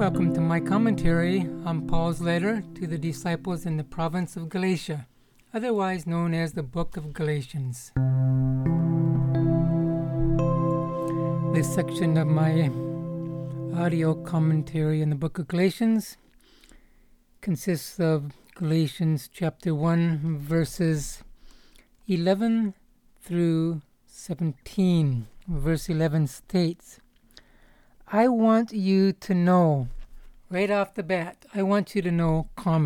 Welcome to my commentary on Paul's letter to the disciples in the province of Galatia, otherwise known as the Book of Galatians. This section of my audio commentary in the Book of Galatians consists of Galatians chapter 1, verses 11 through 17. Verse 11 states, I want you to know, right off the bat, I want you to know,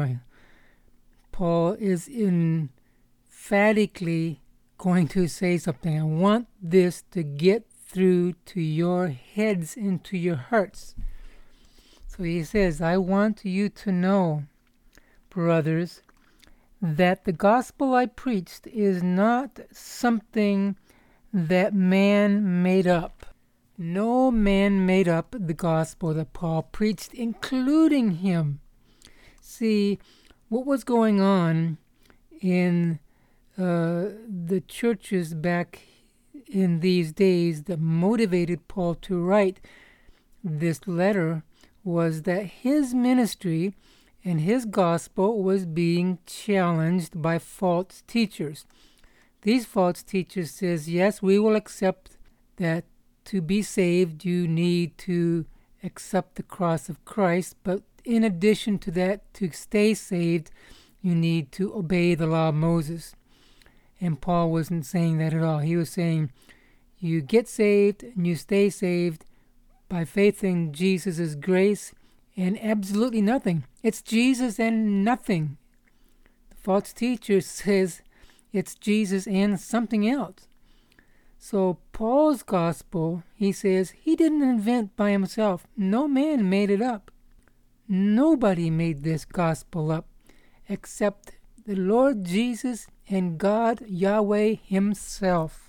Paul is emphatically going to say something. I want this to get through to your heads and to your hearts. So he says, I want you to know, brothers, that the gospel I preached is not something that man made up. No man made up the gospel that Paul preached, including him. See, what was going on in the churches back in these days that motivated Paul to write this letter was that his ministry and his gospel was being challenged by false teachers. These false teachers says, yes, we will accept that to be saved, you need to accept the cross of Christ. But in addition to that, to stay saved, you need to obey the law of Moses. And Paul wasn't saying that at all. He was saying, you get saved and you stay saved by faith in Jesus' grace and absolutely nothing. It's Jesus and nothing. The false teacher says it's Jesus and something else. So Paul's gospel, he says, he didn't invent by himself. No man made it up. Nobody made this gospel up except the Lord Jesus and God, Yahweh himself.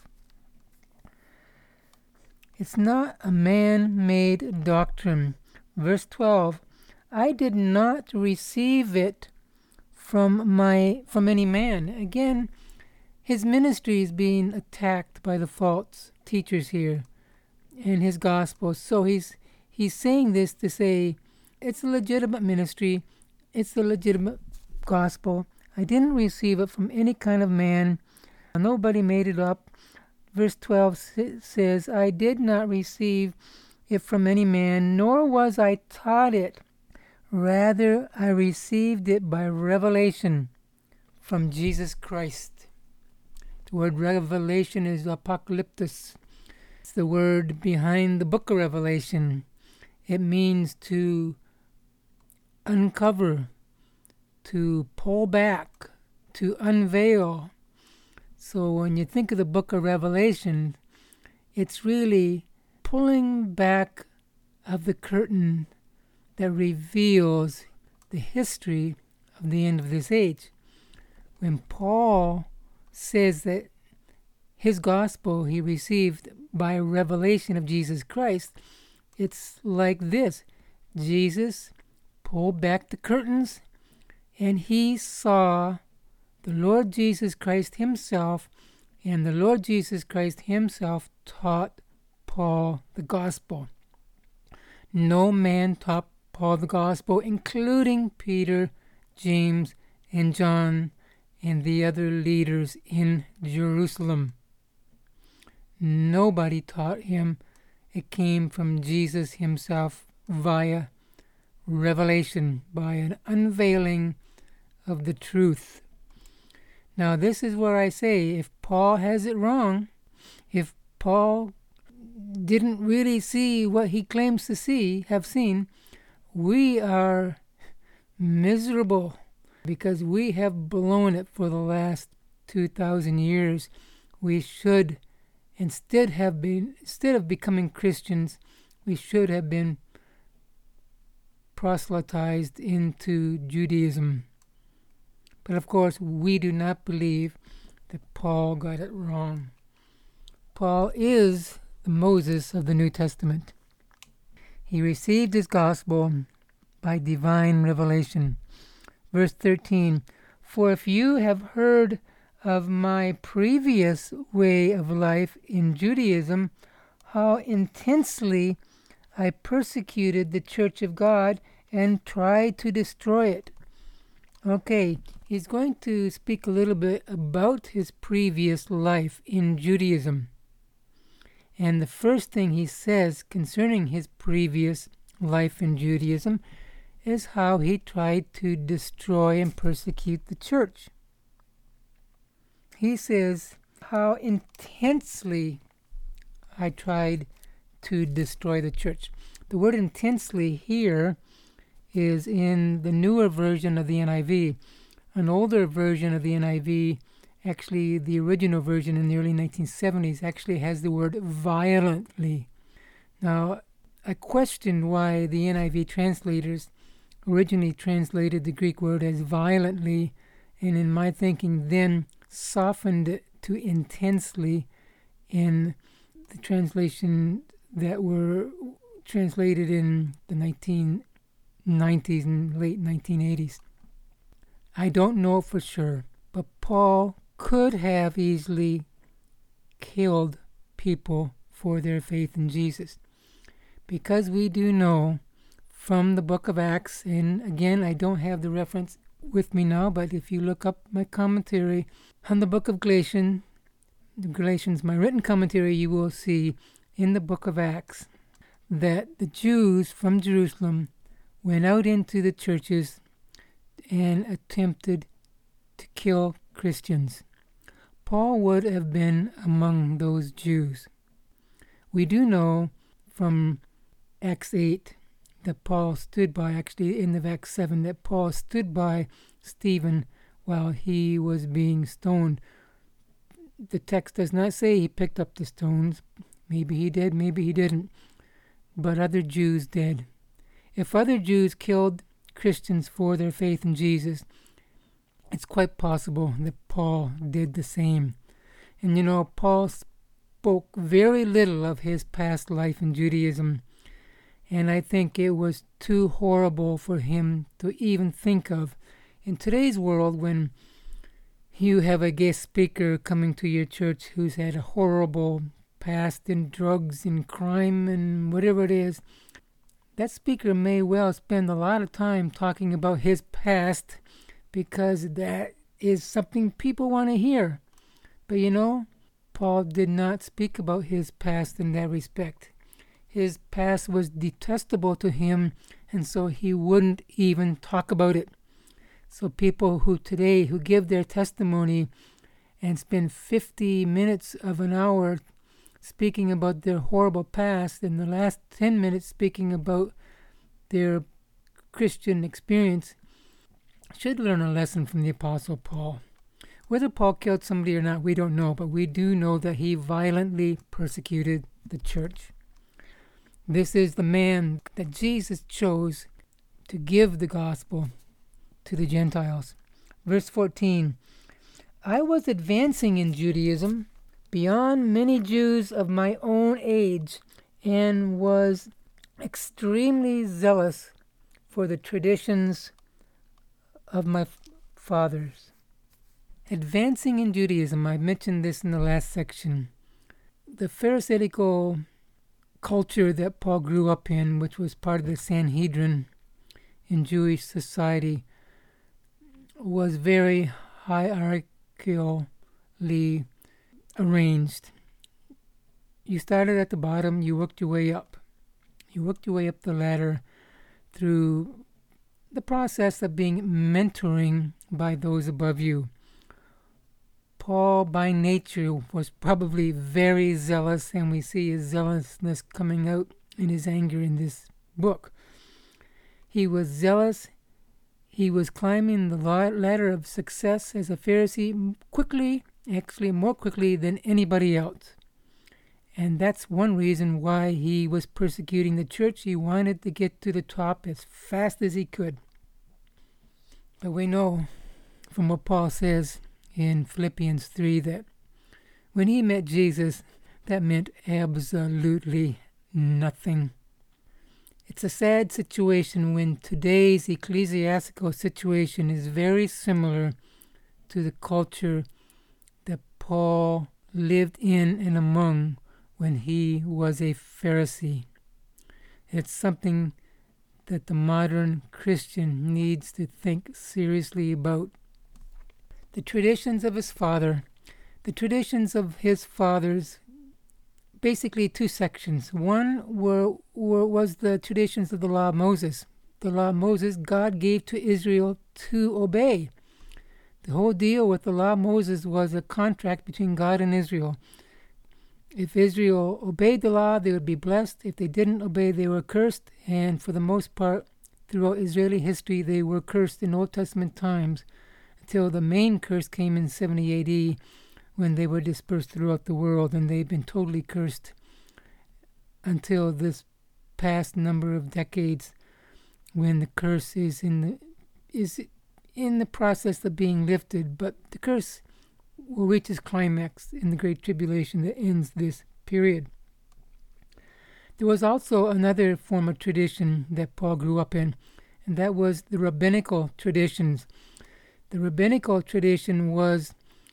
It's not a man-made doctrine. Verse 12, I did not receive it from any man. Again, his ministry is being attacked by the false teachers here in his gospel. So he's saying this to say it's a legitimate ministry. It's a legitimate gospel. I didn't receive it from any kind of man. Nobody made it up. Verse 12 says, I did not receive it from any man, nor was I taught it. Rather, I received it by revelation from Jesus Christ. The word revelation is apocalyptos. It's the word behind the book of Revelation. It means to uncover, to pull back, to unveil. So when you think of the book of Revelation, it's really pulling back of the curtain that reveals the history of the end of this age. When Paul says that his gospel he received by revelation of Jesus Christ, it's like this. Jesus pulled back the curtains and he saw the Lord Jesus Christ himself, and the Lord Jesus Christ himself taught Paul the gospel. No man taught Paul the gospel, including Peter, James, and John, and the other leaders in Jerusalem. Nobody taught him. It came from Jesus himself via revelation, by an unveiling of the truth. Now this is where I say, if Paul has it wrong, if Paul didn't really see what he claims to have seen, we are miserable because we have blown it for the last 2,000 years. We should, instead of becoming Christians, we should have been proselytized into Judaism. But of course, we do not believe that Paul got it wrong. Paul is the Moses of the New Testament. He received his gospel by divine revelation. Verse 13, for if you have heard of my previous way of life in Judaism, how intensely I persecuted the church of God and tried to destroy it. Okay, he's going to speak a little bit about his previous life in Judaism. And the first thing he says concerning his previous life in Judaism is how he tried to destroy and persecute the church. He says how intensely I tried to destroy the church. The word intensely here is in the newer version of the NIV. An older version of the NIV, actually the original version in the early 1970s, actually has the word violently. Now, I questioned why the NIV translators originally translated the Greek word as violently, and in my thinking then softened it to intensely in the translation that were translated in the 1990s and late 1980s. I don't know for sure, but Paul could have easily killed people for their faith in Jesus, because we do know from the book of Acts, and again, I don't have the reference with me now, but if you look up my commentary on the book of Galatians, my written commentary, you will see in the book of Acts that the Jews from Jerusalem went out into the churches and attempted to kill Christians. Paul would have been among those Jews. We do know from Acts 8 that Paul stood by, actually in the Acts 7, that Paul stood by Stephen while he was being stoned. The text does not say he picked up the stones. Maybe he did, maybe he didn't. But other Jews did. If other Jews killed Christians for their faith in Jesus, it's quite possible that Paul did the same. And you know, Paul spoke very little of his past life in Judaism, and I think it was too horrible for him to even think of. In today's world, when you have a guest speaker coming to your church who's had a horrible past in drugs and crime and whatever it is, that speaker may well spend a lot of time talking about his past because that is something people want to hear. But you know, Paul did not speak about his past in that respect. His past was detestable to him, and so he wouldn't even talk about it. So people who today, who give their testimony and spend 50 minutes of an hour speaking about their horrible past, and the last 10 minutes speaking about their Christian experience, should learn a lesson from the Apostle Paul. Whether Paul killed somebody or not, we don't know, but we do know that he violently persecuted the church. This is the man that Jesus chose to give the gospel to the Gentiles. Verse 14, I was advancing in Judaism beyond many Jews of my own age, and was extremely zealous for the traditions of my fathers. Advancing in Judaism, I mentioned this in the last section. The Pharisaical culture that Paul grew up in, which was part of the Sanhedrin in Jewish society, was very hierarchically arranged. You started at the bottom, you worked your way up. You worked your way up the ladder through the process of being mentoring by those above you. Paul, by nature, was probably very zealous, and we see his zealousness coming out in his anger in this book. He was zealous. He was climbing the ladder of success as a Pharisee quickly, actually more quickly than anybody else. And that's one reason why he was persecuting the church. He wanted to get to the top as fast as he could. But we know from what Paul says in Philippians 3 that when he met Jesus, that meant absolutely nothing. It's a sad situation when today's ecclesiastical situation is very similar to the culture that Paul lived in and among when he was a Pharisee. It's something that the modern Christian needs to think seriously about. The traditions of his father. The traditions of his fathers, basically two sections. One was the traditions of the law of Moses. The law of Moses God gave to Israel to obey. The whole deal with the law of Moses was a contract between God and Israel. If Israel obeyed the law, they would be blessed. If they didn't obey, they were cursed. And for the most part, throughout Israeli history, they were cursed in Old Testament times until the main curse came in 70 AD when they were dispersed throughout the world, and they've been totally cursed until this past number of decades when the curse is in the process of being lifted. But the curse will reach its climax in the Great Tribulation that ends this period. There was also another form of tradition that Paul grew up in, and that was the rabbinical traditions. The rabbinical tradition was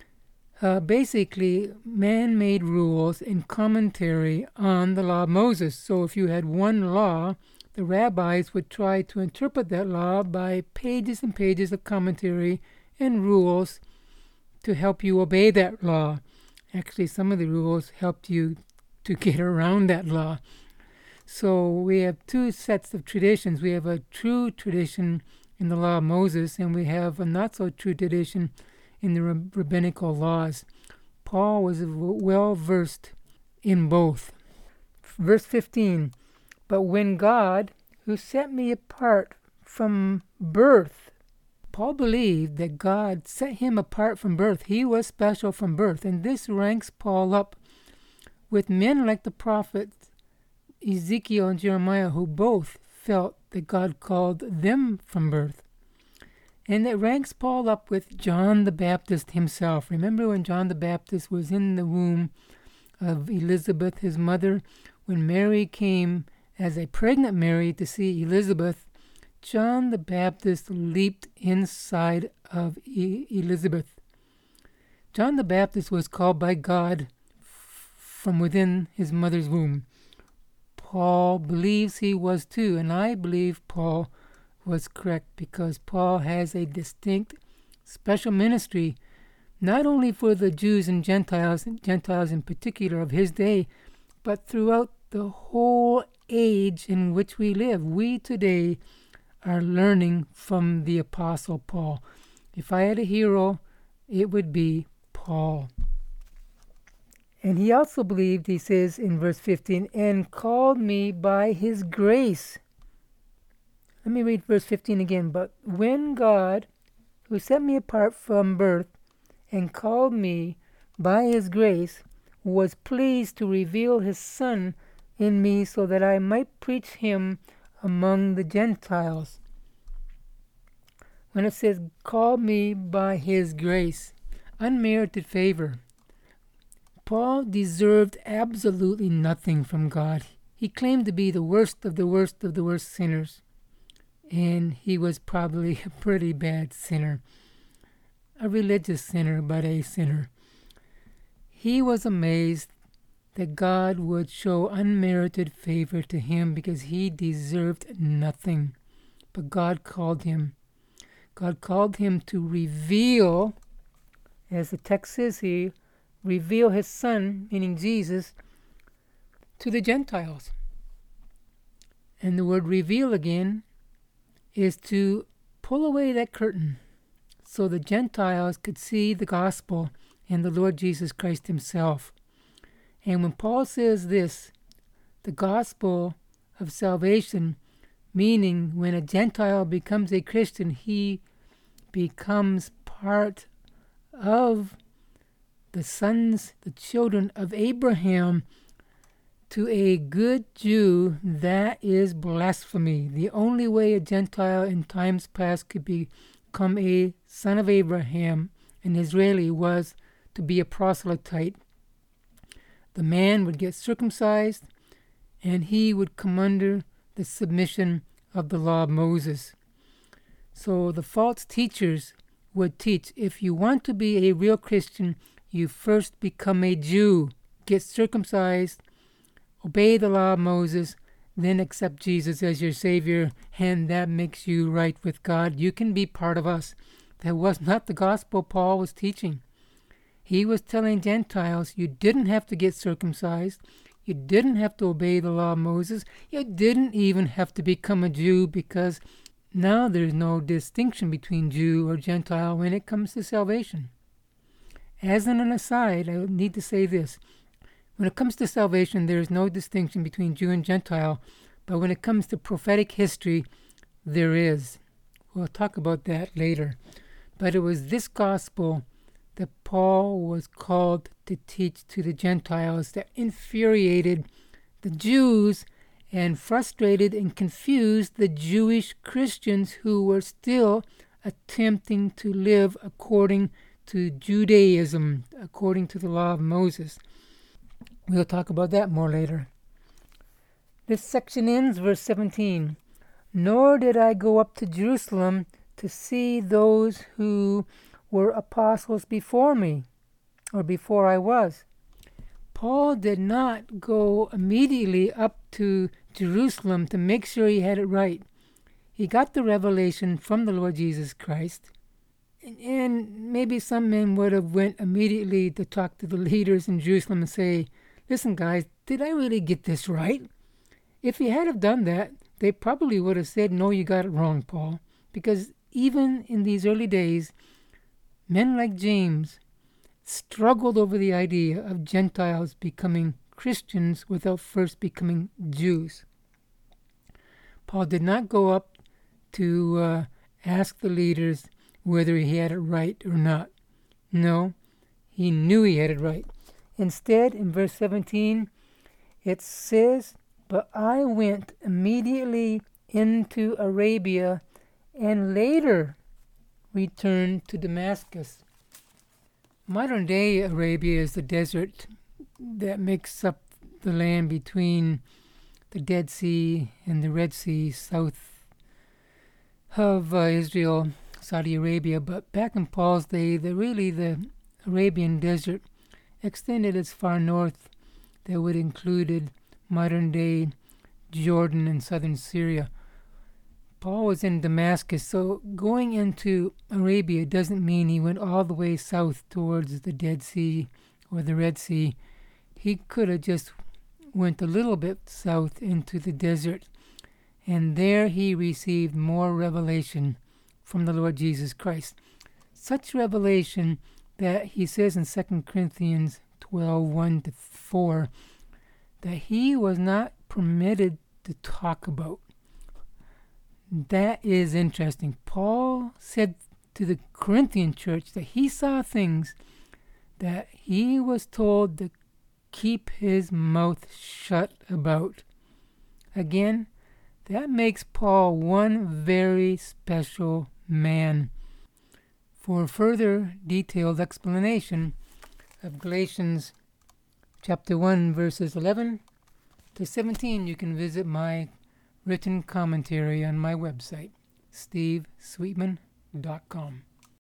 basically man-made rules and commentary on the law of Moses. So if you had one law, the rabbis would try to interpret that law by pages and pages of commentary and rules to help you obey that law. Actually, some of the rules helped you to get around that law. So we have two sets of traditions. We have a true tradition in the law of Moses, and we have a not-so-true tradition in the rabbinical laws. Paul was well-versed in both. Verse 15, "But when God, who set me apart from birth," Paul believed that God set him apart from birth. He was special from birth, and this ranks Paul up with men like the prophets Ezekiel and Jeremiah, who both felt that God called them from birth. And it ranks Paul up with John the Baptist himself. Remember when John the Baptist was in the womb of Elizabeth, his mother, when Mary came as a pregnant Mary to see Elizabeth, John the Baptist leaped inside of Elizabeth. John the Baptist was called by God from within his mother's womb. Paul believes he was too, and I believe Paul was correct, because Paul has a distinct special ministry, not only for the Jews and Gentiles in particular of his day, but throughout the whole age in which we live. We today are learning from the Apostle Paul. If I had a hero, it would be Paul. And he also believed, he says in verse 15, "and called me by his grace." Let me read verse 15 again. "But when God, who set me apart from birth and called me by his grace, was pleased to reveal his Son in me so that I might preach him among the Gentiles." When it says, "called me by his grace," unmerited favor, Paul deserved absolutely nothing from God. He claimed to be the worst of the worst of the worst sinners. And he was probably a pretty bad sinner. A religious sinner, but a sinner. He was amazed that God would show unmerited favor to him because he deserved nothing. But God called him. God called him to reveal, as the text says here, reveal his Son, meaning Jesus, to the Gentiles. And the word reveal again is to pull away that curtain so the Gentiles could see the gospel and the Lord Jesus Christ himself. And when Paul says this, the gospel of salvation, meaning when a Gentile becomes a Christian, he becomes part of the children of Abraham. To a good Jew, that is blasphemy. The only way a Gentile in times past could become a son of Abraham, an Israeli, was to be a proselyte. The man would get circumcised, and he would come under the submission of the law of Moses. So the false teachers would teach, if you want to be a real Christian, you first become a Jew, get circumcised, obey the law of Moses, then accept Jesus as your Savior, and that makes you right with God. You can be part of us. That was not the gospel Paul was teaching. He was telling Gentiles you didn't have to get circumcised. You didn't have to obey the law of Moses. You didn't even have to become a Jew, because now there's no distinction between Jew or Gentile when it comes to salvation. As an aside, I need to say this. When it comes to salvation, there is no distinction between Jew and Gentile, but when it comes to prophetic history, there is. We'll talk about that later. But it was this gospel that Paul was called to teach to the Gentiles that infuriated the Jews and frustrated and confused the Jewish Christians who were still attempting to live according to Judaism, according to the law of Moses. We'll talk about that more later. This section ends, verse 17. Nor did I go up to Jerusalem to see those who were apostles before me, or before I was. Paul did not go immediately up to Jerusalem to make sure he had it right. He got the revelation from the Lord Jesus Christ, and maybe some men would have went immediately to talk to the leaders in Jerusalem and say, listen guys, did I really get this right? If he had have done that, they probably would have said, no, you got it wrong, Paul. Because even in these early days, men like James struggled over the idea of Gentiles becoming Christians without first becoming Jews. Paul did not go up to ask the leaders whether he had it right or not. No, he knew he had it right. Instead, in verse 17, it says, but I went immediately into Arabia and later returned to Damascus. Modern day Arabia is the desert that makes up the land between the Dead Sea and the Red Sea, south of Israel, Saudi Arabia. But back in Paul's day, the Arabian desert extended as far north that would included modern day Jordan and southern Syria. Paul was in Damascus, so going into Arabia doesn't mean he went all the way south towards the Dead Sea or the Red Sea. He could have just went a little bit south into the desert, and there he received more revelation from the Lord Jesus Christ. Such revelation that he says in 2 Corinthians 12:1-4 that he was not permitted to talk about. That is interesting. Paul said to the Corinthian church that he saw things that he was told to keep his mouth shut about. Again, that makes Paul one very special man. For further detailed explanation of Galatians chapter 1, verses 11 to 17, you can visit my written commentary on my website, stevesweetman.com.